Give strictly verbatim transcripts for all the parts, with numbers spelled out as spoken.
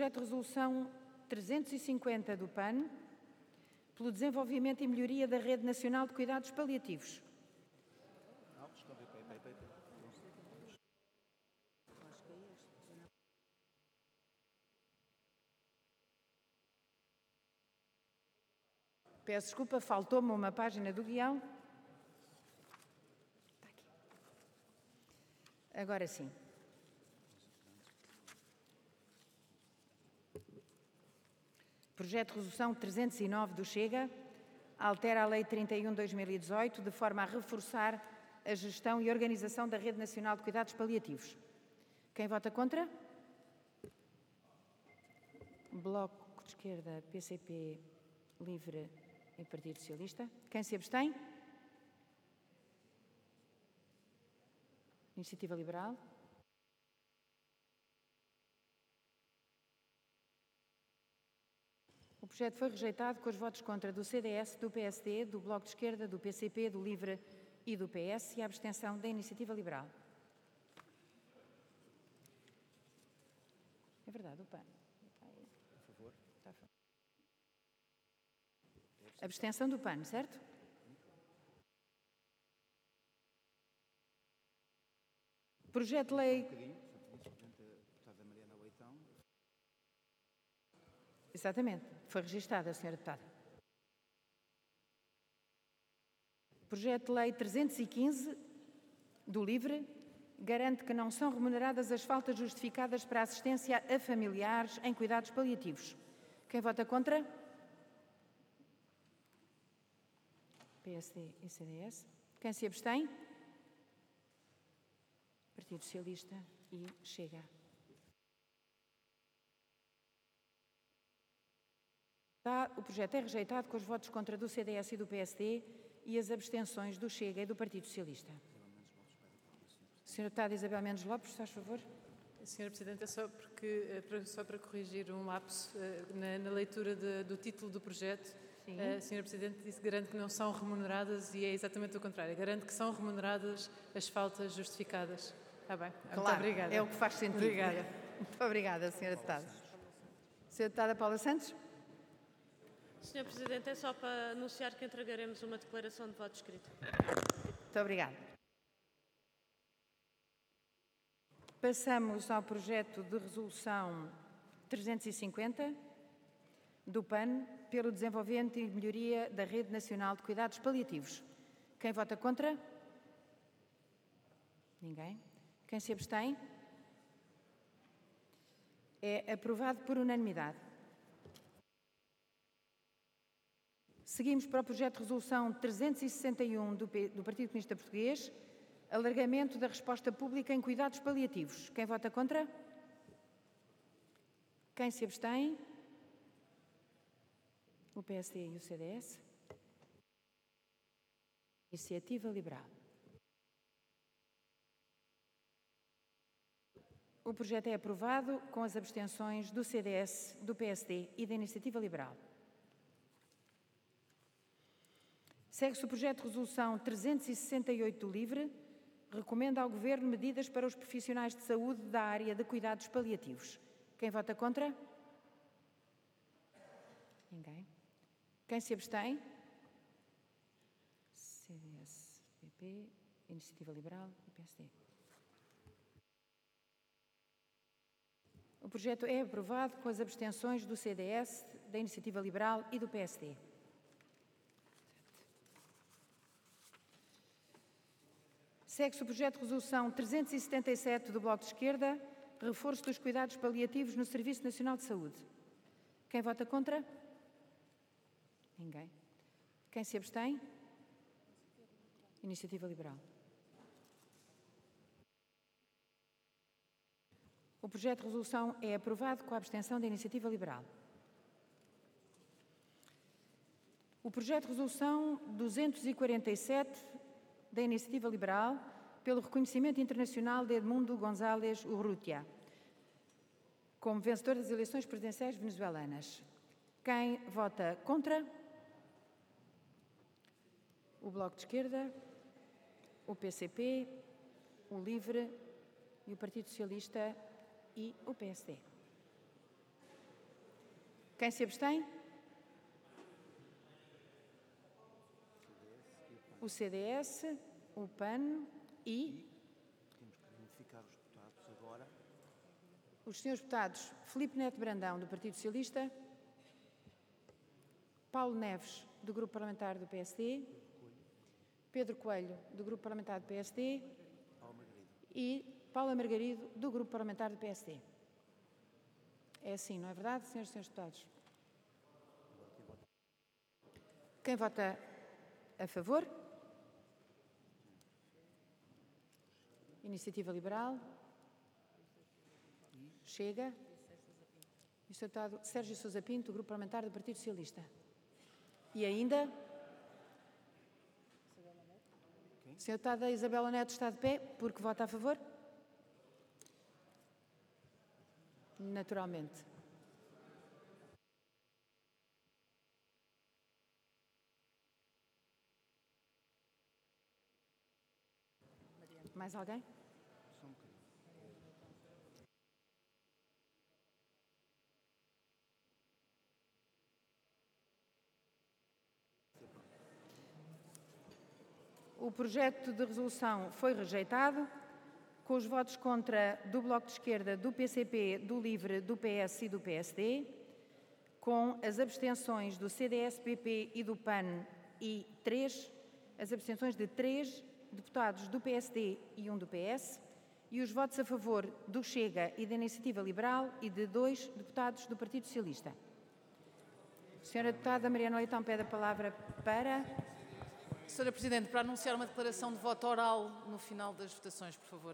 projeto de resolução trezentos e cinquenta do P A N, pelo desenvolvimento e melhoria da Rede Nacional de Cuidados Paliativos. Peço desculpa, faltou-me uma página do guião. Está aqui. Agora sim. Projeto de resolução trezentos e nove do Chega altera a Lei trinta e um barra dois mil e dezoito de forma a reforçar a gestão e organização da Rede Nacional de Cuidados Paliativos. Quem vota contra? Bloco de Esquerda, P C P, Livre e Partido Socialista. Quem se abstém? Iniciativa Liberal. O projeto foi rejeitado com os votos contra do C D S, do P S D, do Bloco de Esquerda, do P C P, do Livre e do P S e a abstenção da Iniciativa Liberal. É verdade, o P A N. A favor. Está a favor. Abstenção do P A N, certo? Projeto de lei... Um bocadinho, deputada Mariana Leitão. Exatamente, foi registada, senhora Deputada. Projeto de lei trezentos e quinze do Livre garante que não são remuneradas as faltas justificadas para assistência a familiares em cuidados paliativos. Quem vota contra? P S D e C D S. Quem se abstém? Partido Socialista e Chega. O projeto é rejeitado com os votos contra do C D S e do P S D e as abstenções do Chega e do Partido Socialista. senhora Deputada Isabel Mendes Lopes, faz favor. senhora Presidente, é só, porque, só para corrigir um lapso na, na leitura de, do título do projeto. Sim. A senhora Presidente disse que garante que não são remuneradas e é exatamente o contrário. Garante que são remuneradas as faltas justificadas. Está bem. Claro, muito obrigada. É o que faz sentido. Obrigada. Muito obrigada, senhora Deputada. senhora Deputada Paula Santos. senhor Presidente, é só para anunciar que entregaremos uma declaração de voto escrita. Muito obrigada. Passamos ao projeto de resolução trezentos e cinquenta do P A N pelo desenvolvimento e melhoria da Rede Nacional de Cuidados Paliativos. Quem vota contra? Ninguém. Quem se abstém? É aprovado por unanimidade. Seguimos para o projeto de resolução trezentos e sessenta e um do, P... do Partido Comunista Português, alargamento da resposta pública em cuidados paliativos. Quem vota contra? Quem se abstém? O P S D e o C D S. Iniciativa Liberal. O projeto é aprovado com as abstenções do C D S, do P S D e da Iniciativa Liberal. Segue-se o projeto de resolução trezentos e sessenta e oito do Livre, recomenda ao Governo medidas para os profissionais de saúde da área de cuidados paliativos. Quem vota contra? Ninguém. Quem se abstém? C D S, P P, Iniciativa Liberal e P S D. O projeto é aprovado com as abstenções do C D S, da Iniciativa Liberal e do P S D. Segue-se o projeto de resolução trezentos e setenta e sete do Bloco de Esquerda, reforço dos cuidados paliativos no Serviço Nacional de Saúde. Quem vota contra? Ninguém. Quem se abstém? Iniciativa Liberal. O projeto de resolução é aprovado com a abstenção da Iniciativa Liberal. O projeto de resolução duzentos e quarenta e sete da Iniciativa Liberal pelo reconhecimento internacional de Edmundo González Urrutia como vencedor das eleições presidenciais venezuelanas. Quem vota contra? O Bloco de Esquerda, o P C P, o Livre e o Partido Socialista e o P S D. Quem se abstém? O C D S, o P A N e... Temos que identificar os deputados agora. Os senhores deputados Filipe Neto Brandão, do Partido Socialista, Paulo Neves, do Grupo Parlamentar do P S D, Pedro Coelho, do Grupo Parlamentar do P S D e Paula Margarido, do Grupo Parlamentar do P S D. É assim, não é verdade, senhoras e senhores deputados? Quem vota a favor? Iniciativa Liberal. Chega. E o senhor deputado Sérgio Sousa Pinto, do Grupo Parlamentar do Partido Socialista. E ainda? O senhor deputada Isabela Neto está de pé porque vota a favor? Naturalmente. Mais alguém? Só um bocadinho. O projeto de resolução foi rejeitado, com os votos contra do Bloco de Esquerda, do P C P, do LIVRE, do P S e do P S D, com as abstenções do C D S P P e do P A N e três, as abstenções de três deputados do P S D e um do P S, e os votos a favor do Chega e da Iniciativa Liberal e de dois deputados do Partido Socialista. A senhora deputada Mariana Leitão pede a palavra para... Senhora Presidente, para anunciar uma declaração de voto oral no final das votações, por favor.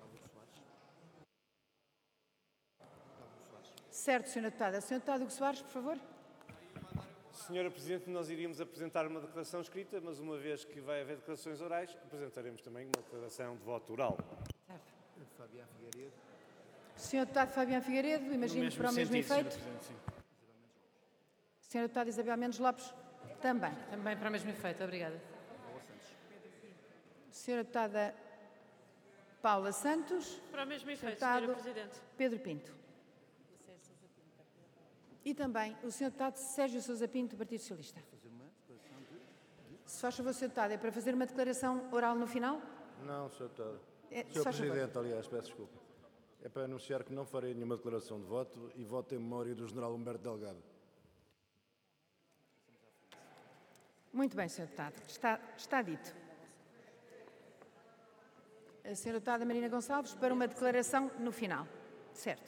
Certo, senhora deputada. senhor deputado Hugo Soares, por favor. Senhora Presidente, nós iríamos apresentar uma declaração escrita, mas uma vez que vai haver declarações orais, apresentaremos também uma declaração de voto oral. Certo. Fabiano Figueiredo. senhor deputado Fabiano Figueiredo, imagino que para o mesmo efeito. senhora deputada Isabel Mendes Lopes, também. Também para o mesmo efeito. Obrigada. senhora deputada Paula Santos. Para o mesmo efeito, Deputado senhora Presidente. Pedro Pinto. E também o senhor deputado Sérgio Sousa Pinto, do Partido Socialista. Se faz favor, senhor deputado, é para fazer uma declaração oral no final? Não, senhor Deputado. É, se senhor faz favor. Presidente, aliás, peço desculpa. É para anunciar que não farei nenhuma declaração de voto e voto em memória do general Humberto Delgado. Muito bem, senhor deputado. Está, está dito. A senhora deputada Marina Gonçalves para uma declaração no final. Certo.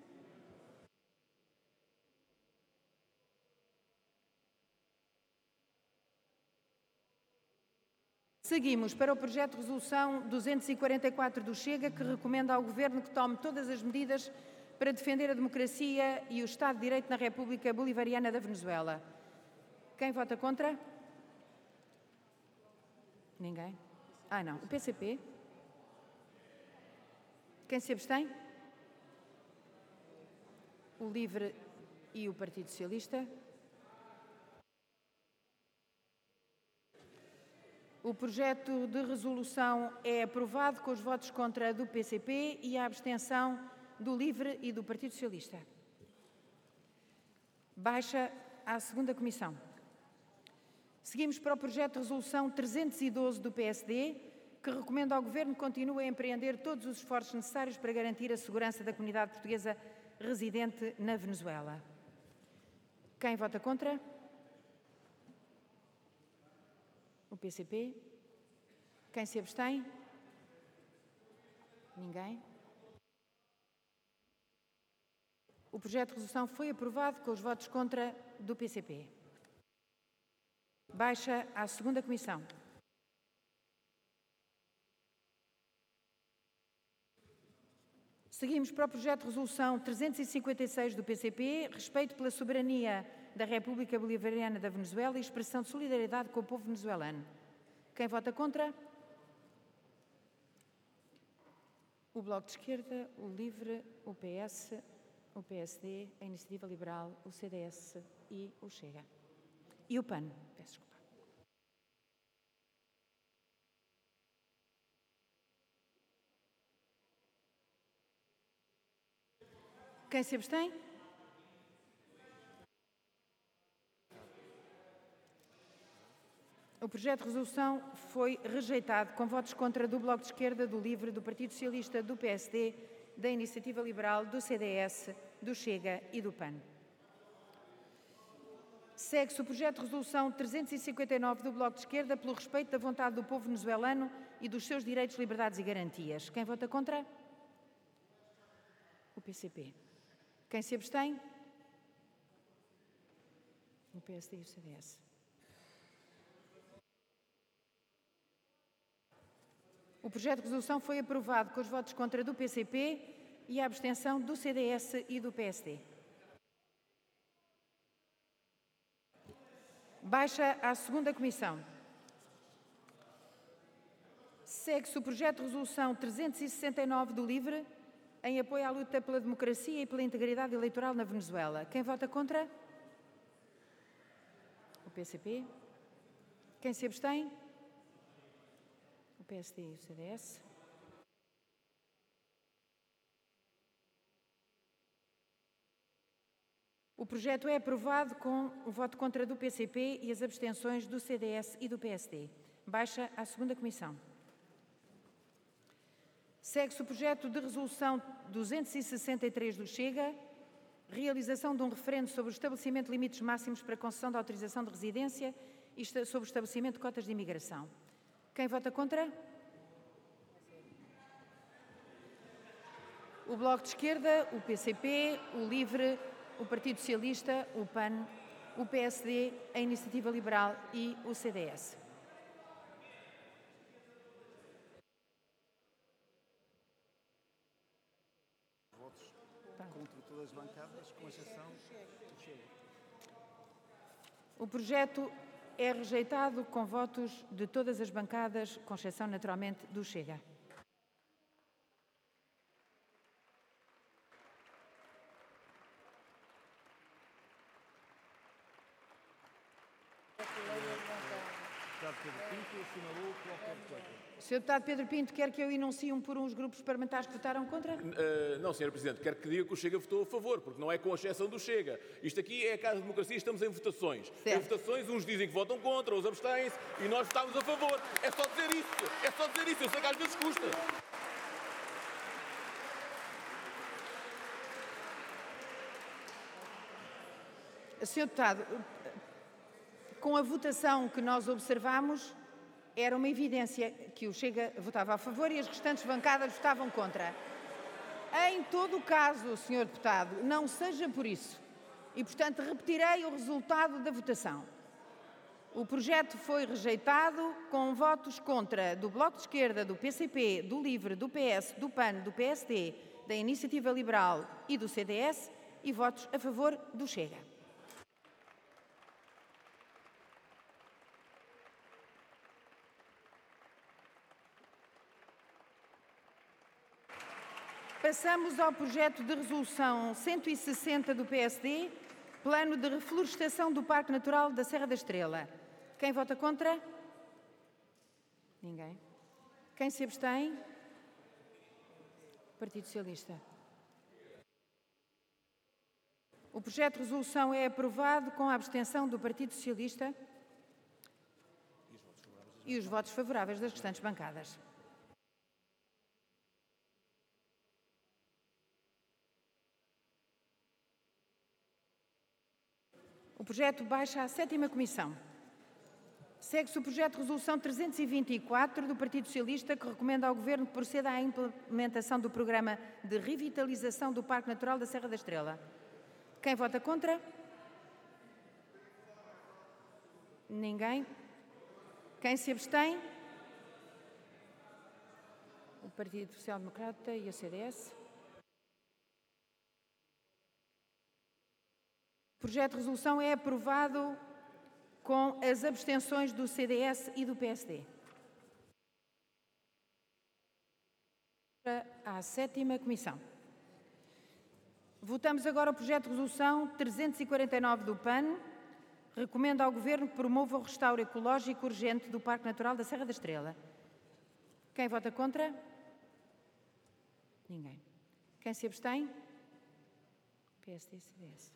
Seguimos para o projeto de resolução duzentos e quarenta e quatro do Chega, que recomenda ao Governo que tome todas as medidas para defender a democracia e o Estado de Direito na República Bolivariana da Venezuela. Quem vota contra? Ninguém? Ah, não. O P C P? Quem se abstém? O LIVRE e o Partido Socialista. O projeto de resolução é aprovado com os votos contra do P C P e a abstenção do LIVRE e do Partido Socialista. Baixa à segunda comissão. Seguimos para o projeto de resolução trezentos e doze do P S D, que recomenda ao Governo que continue a empreender todos os esforços necessários para garantir a segurança da comunidade portuguesa residente na Venezuela. Quem vota contra? O P C P. Quem se abstém? Ninguém. O projeto de resolução foi aprovado com os votos contra do P C P. Baixa à segunda comissão. Seguimos para o projeto de resolução trezentos e cinquenta e seis do P C P, respeito pela soberania da República Bolivariana da Venezuela e expressão de solidariedade com o povo venezuelano. Quem vota contra? O Bloco de Esquerda, o LIVRE, o P S, o P S D, a Iniciativa Liberal, o C D S e o Chega. E o P A N. Peço desculpa. Quem se abstém? O projeto de resolução foi rejeitado com votos contra do Bloco de Esquerda, do LIVRE, do Partido Socialista, do P S D, da Iniciativa Liberal, do C D S, do Chega e do P A N. Segue-se o projeto de resolução trezentos e cinquenta e nove do Bloco de Esquerda pelo respeito da vontade do povo venezuelano e dos seus direitos, liberdades e garantias. Quem vota contra? O P C P. Quem se abstém? O P S D e o C D S. O projeto de resolução foi aprovado com os votos contra do P C P e a abstenção do C D S e do P S D. Baixa à segunda comissão. Segue-se o projeto de resolução trezentos e sessenta e nove do LIVRE em apoio à luta pela democracia e pela integridade eleitoral na Venezuela. Quem vota contra? O P C P. Quem se abstém? O P S D e o C D S. O projeto é aprovado com o voto contra do P C P e as abstenções do C D S e do P S D. Baixa à segunda comissão. Segue-se o projeto de resolução duzentos e sessenta e três do Chega, realização de um referendo sobre o estabelecimento de limites máximos para concessão de autorização de residência e sobre o estabelecimento de cotas de imigração. Quem vota contra? O Bloco de Esquerda, o P C P, o LIVRE, o Partido Socialista, o P A N, o P S D, a Iniciativa Liberal e o C D S. Votos contra todas as bancadas, com exceção do Chega. O projeto é rejeitado com votos de todas as bancadas, com exceção, naturalmente, do Chega. O senhor Deputado Pedro Pinto quer que eu enuncie um por um os grupos parlamentares que votaram contra? Uh, não, senhora Presidente, quero que diga que o Chega votou a favor, porque não é com a exceção do Chega. Isto aqui é a Casa de Democracia, estamos em votações. Certo. Em votações, uns dizem que votam contra, outros abstêm-se, e nós votámos a favor. É só dizer isso, é só dizer isso, eu sei que às vezes custa. senhor Deputado, com a votação que nós observamos, era uma evidência que o Chega votava a favor e as restantes bancadas votavam contra. Em todo o caso, senhor Deputado, não seja por isso. E, portanto, repetirei o resultado da votação. O projeto foi rejeitado com votos contra do Bloco de Esquerda, do P C P, do LIVRE, do P S, do P A N, do P S D, da Iniciativa Liberal e do C D S e votos a favor do Chega. Passamos ao projeto de resolução cento e sessenta do P S D, Plano de Reflorestação do Parque Natural da Serra da Estrela. Quem vota contra? Ninguém. Quem se abstém? Partido Socialista. O projeto de resolução é aprovado com a abstenção do Partido Socialista e os votos favoráveis das restantes bancadas. O projeto baixa à sétima comissão. Segue-se o projeto de resolução trezentos e vinte e quatro do Partido Socialista, que recomenda ao Governo que proceda à implementação do programa de revitalização do Parque Natural da Serra da Estrela. Quem vota contra? Ninguém. Quem se abstém? O Partido Social Democrata e o C D S. O projeto de resolução é aprovado com as abstenções do C D S e do P S D. À sétima comissão. Votamos agora o projeto de resolução trezentos e quarenta e nove do P A N. Recomenda ao Governo que promova o restauro ecológico urgente do Parque Natural da Serra da Estrela. Quem vota contra? Ninguém. Quem se abstém? P S D e C D S.